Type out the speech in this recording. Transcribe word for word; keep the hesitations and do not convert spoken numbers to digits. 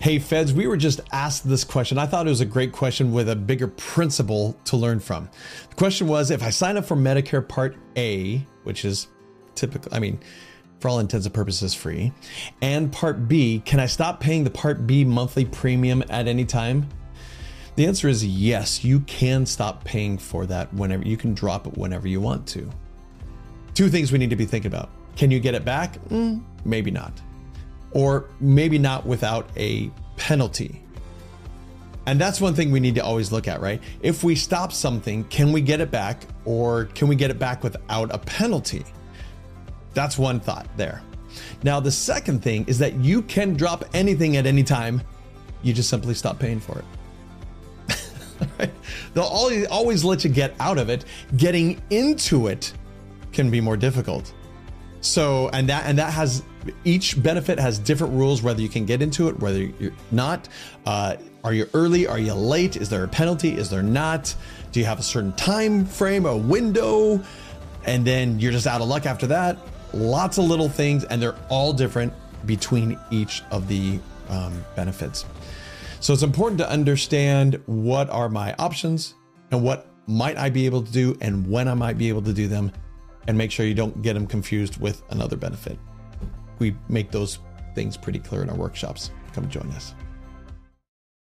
Hey Feds, we were just asked this question. I thought it was a great question with a bigger principle to learn from. The question was, if I sign up for Medicare Part A, which is typical, I mean, for all intents and purposes free, and Part B, can I stop paying the Part B monthly premium at any time? The answer is yes, you can stop paying for that whenever, you can drop it whenever you want to. Two things we need to be thinking about. Can you get it back? Mm, maybe not. Or maybe not without a penalty. And that's one thing we need to always look at, right? If we stop something, can we get it back, or can we get it back without a penalty? That's one thought there. Now, the second thing is that you can drop anything at any time. You just simply stop paying for it. Right? They'll always, always let you get out of it. Getting into it can be more difficult. So, and that, and that has, each benefit has different rules, whether you can get into it, whether you're not. Uh, are you early? Are you late? Is there a penalty? Is there not? Do you have a certain time frame, a window? And then you're just out of luck after that. Lots of little things, and they're all different between each of the um, benefits. So it's important to understand what are my options and what might I be able to do and when I might be able to do them, and make sure you don't get them confused with another benefit. We make those things pretty clear in our workshops. Come join us.